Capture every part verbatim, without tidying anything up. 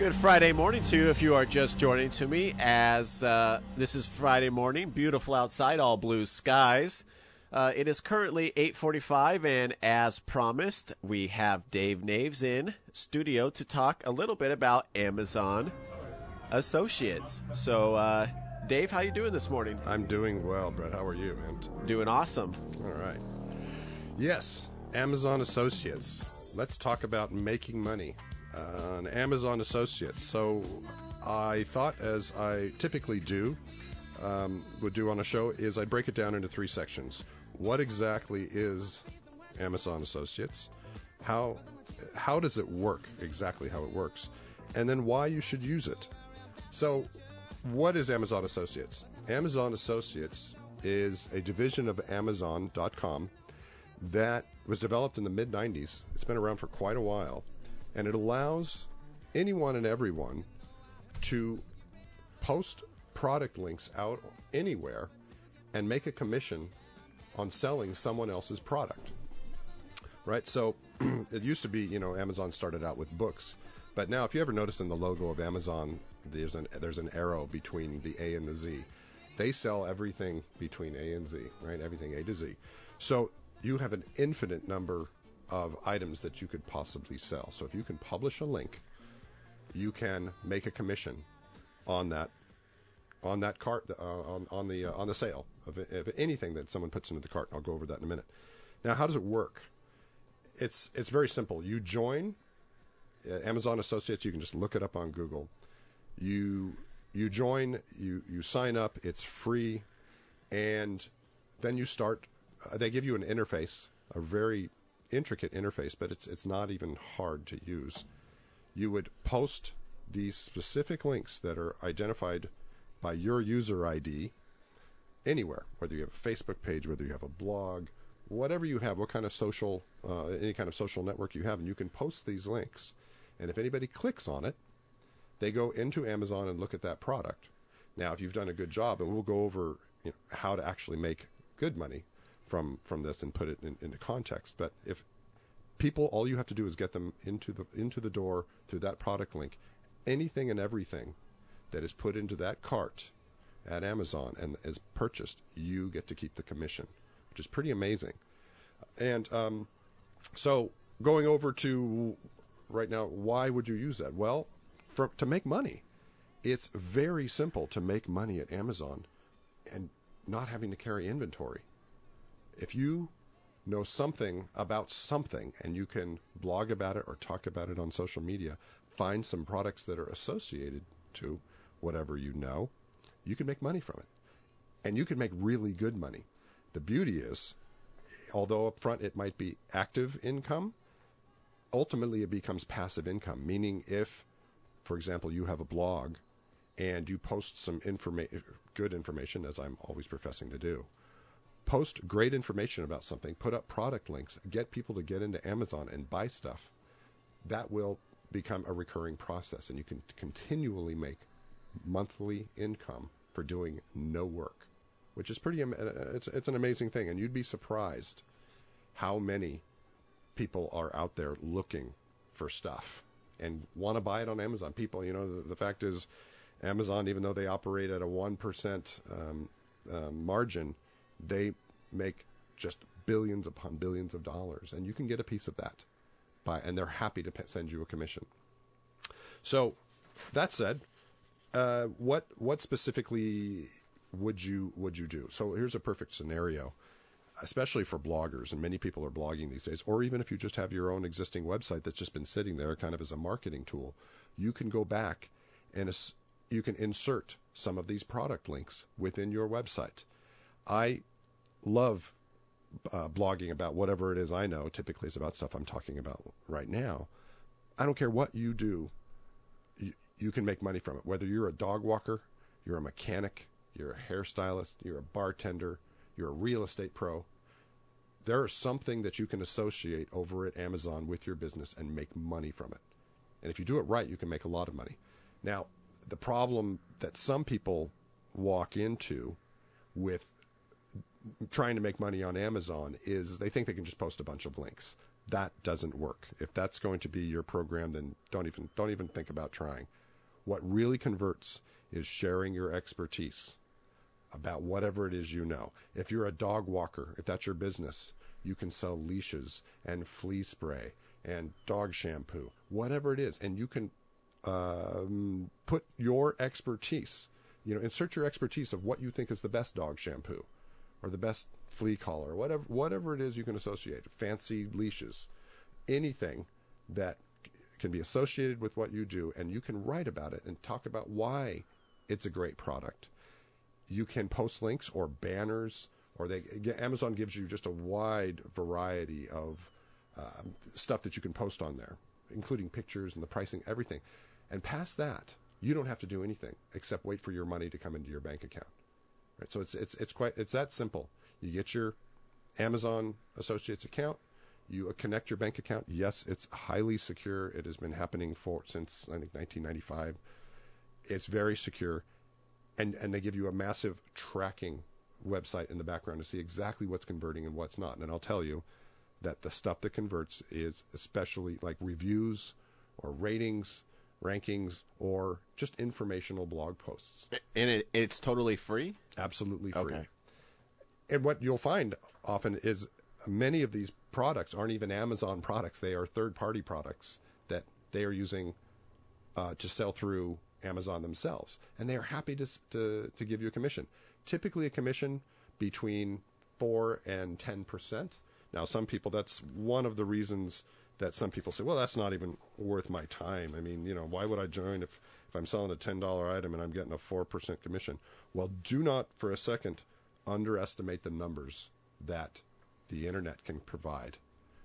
Good Friday morning to you if you are just joining to me as uh, this is Friday morning, beautiful outside, all blue skies. Uh, it is currently eight forty-five, and as promised, we have Dave Naves in studio to talk a little bit about Amazon Associates. So, uh, Dave, how you doing this morning? I'm doing well, Brett. How are you, man? Doing awesome. All right. Yes, Amazon Associates. Let's talk about making money on Amazon Associates. So I thought, as I typically do, um, would do on a show, is I break it down into three sections. What exactly is Amazon Associates? How how does it work? Exactly how it works. And then why you should use it. So what is Amazon Associates? Amazon Associates is a division of Amazon dot com that was developed in the mid nineties. It's been around for quite a while. And it allows anyone and everyone to post product links out anywhere and make a commission on selling someone else's product. Right? So it used to be, you know, Amazon started out with books. But now, if you ever notice in the logo of Amazon, there's an there's an arrow between the A and the Z. They sell everything between A and Z, right? Everything A to Z. So you have an infinite number of items that you could possibly sell. So if you can publish a link, you can make a commission on that on that cart uh, on on the uh, on the sale of, of anything that someone puts into the cart. I'll go over that in a minute. Now, how does it work? It's it's very simple. You join uh, Amazon Associates. You can just look it up on Google. You you join. You you sign up. It's free, and then you start. Uh, they give you an interface, a very intricate interface, but it's it's not even hard to use. You would post these specific links that are identified by your user I D anywhere, whether you have a Facebook page, whether you have a blog, whatever you have, what kind of social, uh, any kind of social network you have, and you can post these links. And if anybody clicks on it, they go into Amazon and look at that product. Now, if you've done a good job, and we'll go over, you know, how to actually make good money from from this and put it in, into context. But if people, all you have to do is get them into the into the door through that product link. Anything and everything that is put into that cart at Amazon and is purchased, you get to keep the commission, which is pretty amazing. And um, so going over to right now, why would you use that? Well, for, to make money. It's very simple to make money at Amazon and not having to carry inventory. If you know something about something and you can blog about it or talk about it on social media, find some products that are associated to whatever you know, you can make money from it. And you can make really good money. The beauty is, although up front it might be active income, ultimately it becomes passive income, meaning if, for example, you have a blog and you post some informa- good information, as I'm always professing to do, post great information about something, put up product links, get people to get into Amazon and buy stuff, that will become a recurring process, and you can continually make monthly income for doing no work, which is pretty, it's, it's an amazing thing. And you'd be surprised how many people are out there looking for stuff and want to buy it on Amazon. People, you know, the, the fact is, Amazon, even though they operate at a one percent um, uh, margin, they make just billions upon billions of dollars, and you can get a piece of that by, and they're happy to p- send you a commission. So that said, uh, what what specifically would you would you do? So here's a perfect scenario, especially for bloggers, and many people are blogging these days, or even if you just have your own existing website that's just been sitting there kind of as a marketing tool, you can go back and as, you can insert some of these product links within your website. I love uh, blogging about whatever it is I know. Typically it's about stuff I'm talking about right now. I don't care what you do, you, you can make money from it. Whether you're a dog walker, you're a mechanic, you're a hairstylist, you're a bartender, you're a real estate pro, there is something that you can associate over at Amazon with your business and make money from it. And if you do it right, you can make a lot of money. Now, the problem that some people walk into with trying to make money on Amazon is they think they can just post a bunch of links. that doesn't work. If that's going to be your program, then don't even don't even think about trying. What really converts is sharing your expertise about whatever it is you know. If you're a dog walker, if that's your business, you can sell leashes and flea spray and dog shampoo, whatever it is, and you can um, put your expertise, you know, insert your expertise of what you think is the best dog shampoo or the best flea collar, or whatever, whatever it is you can associate, fancy leashes, anything that can be associated with what you do, and you can write about it and talk about why it's a great product. You can post links or banners, or they Amazon gives you just a wide variety of um, stuff that you can post on there, including pictures and the pricing, everything. And past that, you don't have to do anything except wait for your money to come into your bank account. Right? So it's it's it's quite it's that simple. You get your Amazon Associates account, you connect your bank account. Yes, it's highly secure. It has been happening for since I think nineteen ninety-five. It's very secure, and and they give you a massive tracking website in the background to see exactly what's converting and what's not. And I'll tell you that the stuff that converts is especially like reviews or ratings, rankings, or just informational blog posts. And it, it's totally free? Absolutely free. Okay. And what you'll find often is many of these products aren't even Amazon products. They are third-party products that they are using uh, to sell through Amazon themselves. And they are happy to, to, to give you a commission. Typically a commission between four and ten percent. Now, some people, that's one of the reasons that some people say, well, that's not even worth my time. I mean, you know, why would I join if, if I'm selling a ten dollar item and I'm getting a four percent commission? Well, do not for a second underestimate the numbers that the internet can provide.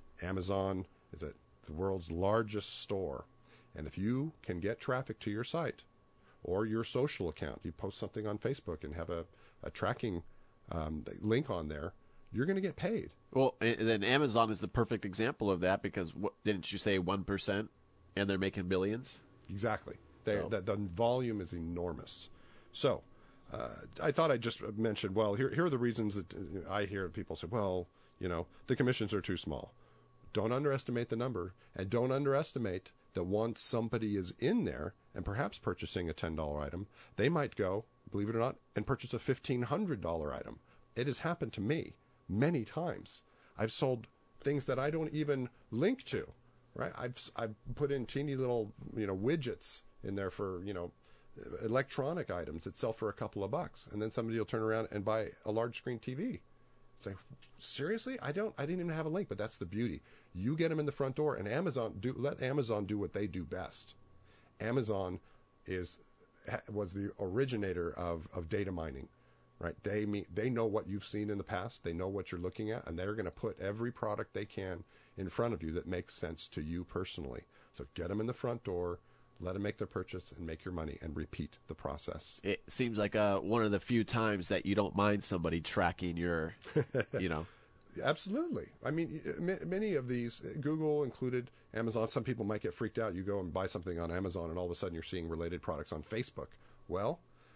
Amazon is a, the world's largest store. And if you can get traffic to your site or your social account, you post something on Facebook and have a, a tracking um, link on there, you're going to get paid. Well, and then Amazon is the perfect example of that because what, didn't you say one percent and they're making billions? Exactly. They, So. the, the volume is enormous. So uh, I thought I'd just mention, well, here, here are the reasons that uh, I hear people say, well, you know, the commissions are too small. Don't underestimate the number, and don't underestimate that once somebody is in there and perhaps purchasing a ten dollar item, they might go, believe it or not, and purchase a fifteen hundred dollar item. It has happened to me many times. I've sold things that I don't even link to, right? I've I've put in teeny little, you know, widgets in there for, you know, electronic items that sell for a couple of bucks, and then somebody will turn around and buy a large screen T V. It's like, seriously? I don't. I didn't even have a link, but that's the beauty. You get them in the front door, and Amazon do let Amazon do what they do best. Amazon is was the originator of, of data mining, right? They mean, they know what you've seen in the past. They know what you're looking at, and they're going to put every product they can in front of you that makes sense to you personally. So get them in the front door, let them make their purchase, and make your money, and repeat the process. It seems like uh, one of the few times that you don't mind somebody tracking your, you know. Absolutely. I mean, many of these, Google included, Amazon, some people might get freaked out. You go and buy something on Amazon, and all of a sudden you're seeing related products on Facebook. Well,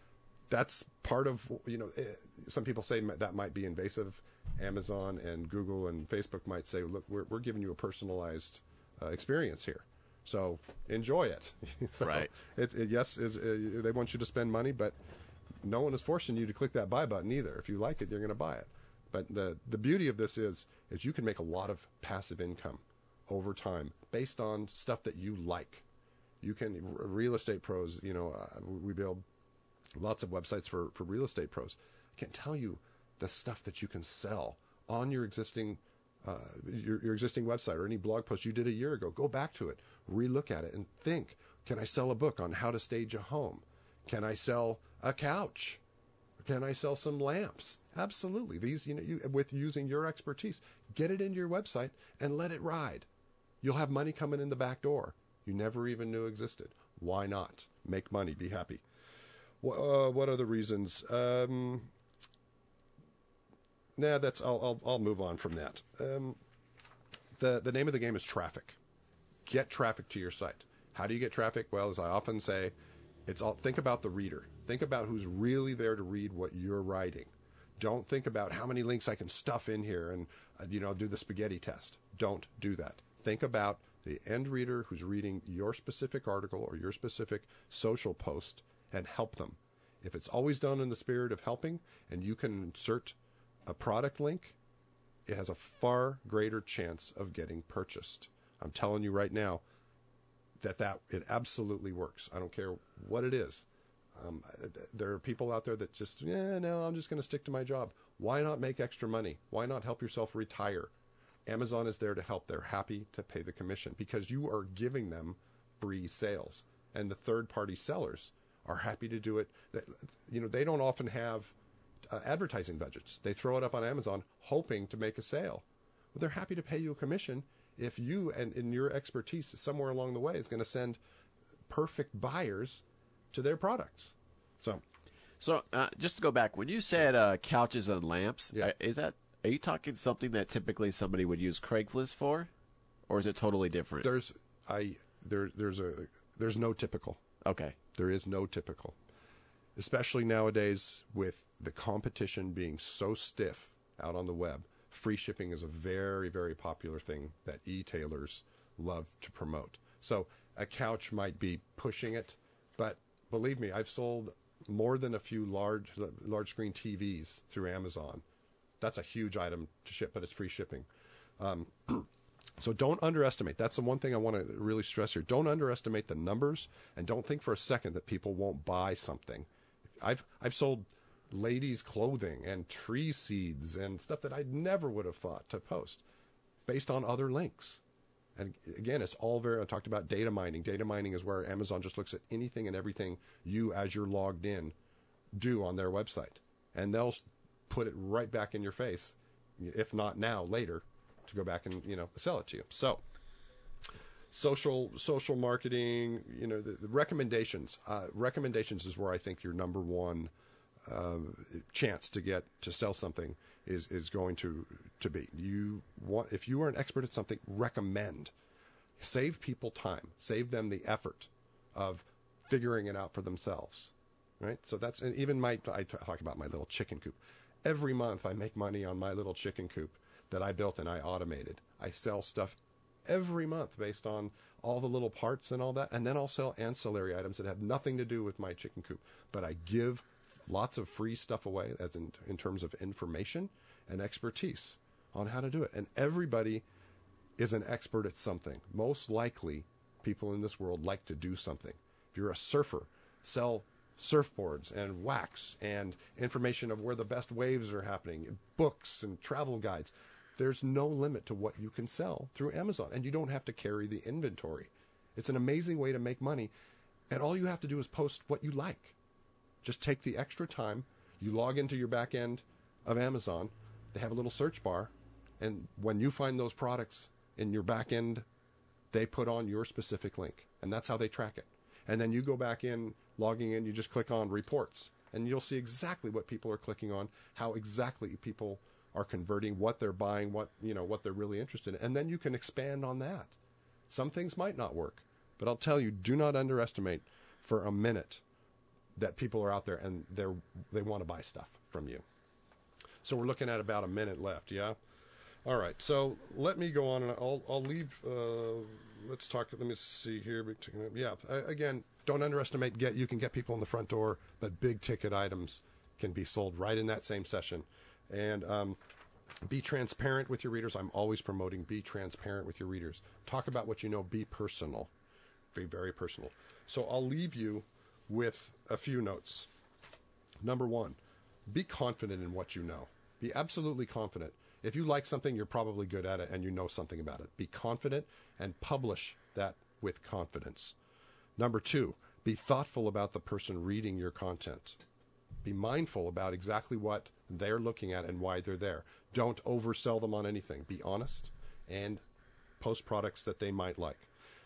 that's part of, you know, some people say that might be invasive. Amazon and Google and Facebook might say, look, we're, we're giving you a personalized uh, experience here. So enjoy it. So right. It, it, yes, is, uh, they want you to spend money, but no one is forcing you to click that buy button either. If you like it, you're going to buy it. But the the beauty of this is is you can make a lot of passive income over time based on stuff that you like. You can real estate pros. You know, uh, we build lots of websites for for real estate pros. I can't tell you the stuff that you can sell on your existing uh, your, your existing website or any blog post you did a year ago. Go back to it, relook at it, and think: can I sell a book on how to stage a home? Can I sell a couch? Can I sell some lamps? Absolutely. These, you know, you, with using your expertise, get it into your website and let it ride. You'll have money coming in the back door you never even knew existed. Why not? Make money, be happy. What, uh, what are the reasons? Um, nah, that's. I'll, I'll I'll move on from that. Um, the the name of the game is traffic. Get traffic to your site. How do you get traffic? Well, as I often say, it's all. Think about the reader. Think about who's really there to read what you're writing. Don't think about how many links I can stuff in here and, uh, you know, do the spaghetti test. Don't do that. Think about the end reader who's reading your specific article or your specific social post and help them. If it's always done in the spirit of helping and you can insert a product link, it has a far greater chance of getting purchased. I'm telling you right now that, that it absolutely works. I don't care what it is. Um, there are people out there that just, yeah, no, I'm just going to stick to my job. Why not make extra money? Why not help yourself retire? Amazon is there to help. They're happy to pay the commission because you are giving them free sales. And the third-party sellers are happy to do it. You know, they don't often have uh, advertising budgets. They throw it up on Amazon hoping to make a sale. Well, they're happy to pay you a commission if you and in your expertise somewhere along the way is going to send perfect buyers to their products. So, so uh, just to go back, when you said uh, couches and lamps, Yeah. uh, is that are you talking something that typically somebody would use Craigslist for, or is it totally different? there's I there there's a there's no typical. Okay. There is no typical, especially nowadays with the competition being so stiff out on the web. Free shipping is a very, very popular thing that e-tailers love to promote. So a couch might be pushing it, but believe me, I've sold more than a few large, large screen T Vs through Amazon. That's a huge item to ship, but it's free shipping. Um, So don't underestimate. That's the one thing I want to really stress here. Don't underestimate the numbers, and don't think for a second that people won't buy something. I've I've sold ladies' clothing and tree seeds and stuff that I never would have thought to post based on other links. And again, it's all very, I talked about data mining. Data mining is where Amazon just looks at anything and everything you, as you're logged in, do on their website. And they'll put it right back in your face, if not now, later, to go back and, you know, sell it to you. So social social marketing, you know, the, the recommendations. Uh, recommendations is where I think your number one uh, chance to get to sell something is is going to to be. You want, if you are an expert at something, recommend. Save people time. Save them the effort of figuring it out for themselves. Right? So that's, and even my, I talk about my little chicken coop. Every month I make money on my little chicken coop that I built and I automated. I sell stuff every month based on all the little parts and all that. And then I'll sell ancillary items that have nothing to do with my chicken coop. But I give lots of free stuff away as in, in terms of information and expertise on how to do it. And everybody is an expert at something. Most likely, people in this world like to do something. If you're a surfer, sell surfboards and wax and information of where the best waves are happening, books and travel guides. There's no limit to what you can sell through Amazon, and you don't have to carry the inventory. It's an amazing way to make money, and all you have to do is post what you like. Just take the extra time. You log into your back end of Amazon. They have a little search bar, and when you find those products in your back end, they put on your specific link, and that's how they track it. And then you go back in, logging in, you just click on reports, and you'll see exactly what people are clicking on, how exactly people are converting, what they're buying, what, you know, what they're really interested in. And then you can expand on that. Some things might not work, but I'll tell you, do not underestimate for a minute that people are out there and they're, they want to buy stuff from you. So we're looking at about a minute left, yeah? All right, so let me go on, and I'll, I'll leave, uh, let's talk, let me see here. Yeah, again, don't underestimate, get you can get people in the front door, but big ticket items can be sold right in that same session. And um, be transparent with your readers. I'm always promoting be transparent with your readers. Talk about what you know. Be personal. Be very personal. So I'll leave you with a few notes. Number one, be confident in what you know. Be absolutely confident. If you like something, you're probably good at it and you know something about it. Be confident and publish that with confidence. Number two, be thoughtful about the person reading your content. Be mindful about exactly what they're looking at and why they're there. Don't oversell them on anything. Be honest and post products that they might like.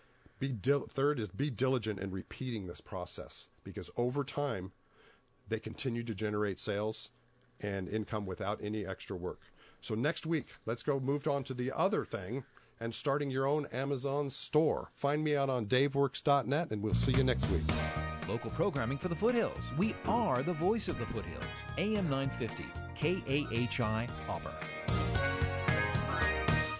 Be dil- Third is be diligent in repeating this process, because over time, they continue to generate sales and income without any extra work. So next week, let's go move on to the other thing and starting your own Amazon store. Find me out on dave works dot net, and we'll see you next week. Local programming for the Foothills. We are the voice of the Foothills. A M nine fifty, K A H I, Auburn.